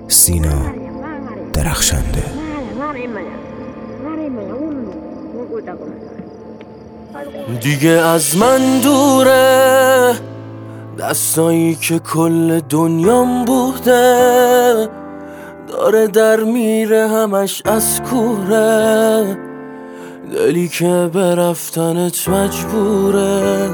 سینا درخشنده. دیگه از من دوره دستایی که کل دنیام بوده، داره در میره همش از کوره، دلی که به رفتنت مجبوره.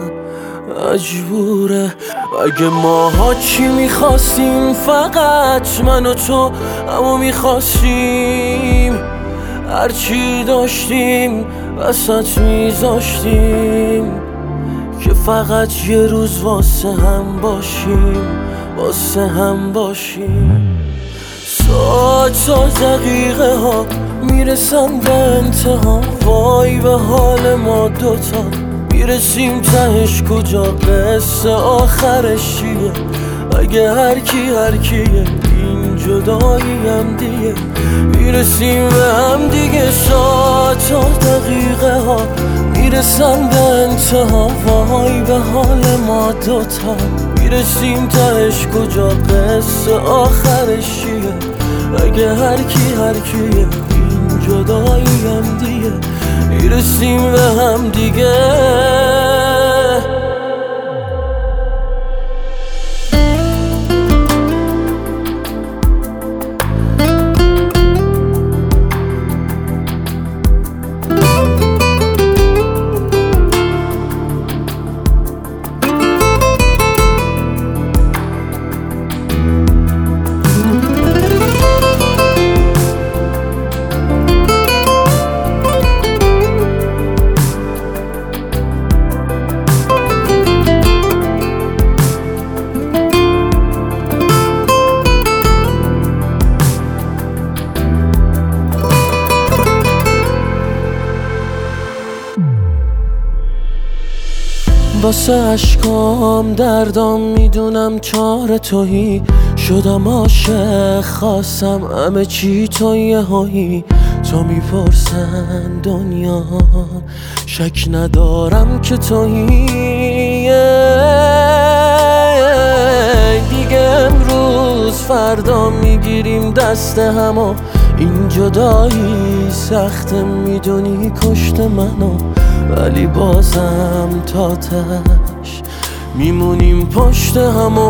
اگه ماها چی میخواستیم، فقط من و تو همو میخواستیم، هرچی داشتیم وسط میذاشتیم که فقط یه روز واسه هم باشیم. ساعت و دقیقه ها میرسن به انتها، وای به حال ما دوتا، میرسیم تهش کجا، قصه آخرش چیه؟ اگه هر کیه این جدایی هم دیگه، میرسیم به هم دیگه. ساعت و دقیقه ها میرسن به انتها، وای به حال ما دوتا، میرسیم تهش کجا، قصه آخرش چیه؟ اگه هر کیه این جدایی هم دیگه، میرسیم به هم دیگه. واسه عشقام دردام میدونم کار تویی، شدم عاشق خواستم همه چی تو یهویی، تو میپرسن دنیا شک ندارم که تویی. دیگه امروز فردا میگیریم دست همو، این جدایی سخته میدونی کشت منو، ولی بازم تا تش میمونیم پشت همو.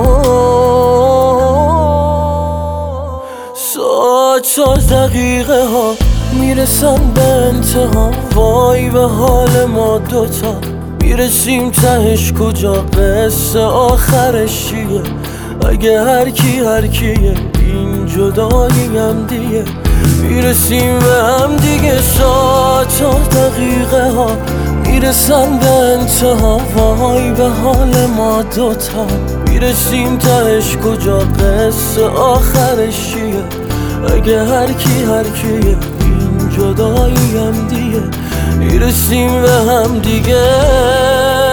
ساعت و دقیقه ها میرسن به انتها، وای به حال ما دوتا، میرسیم تهش کجا، قصه آخرش چیه؟ اگه هر کیه این جدایی هم دیگه، میرسیم به هم دیگه. ساعت و دقیقه ها میرسن به انتها، وای به حال ما دوتا، میرسیم تهش کجا، قصه آخرش چیه؟ اگه هر کیه این جدایی هم دیگه، میرسیم به هم دیگه.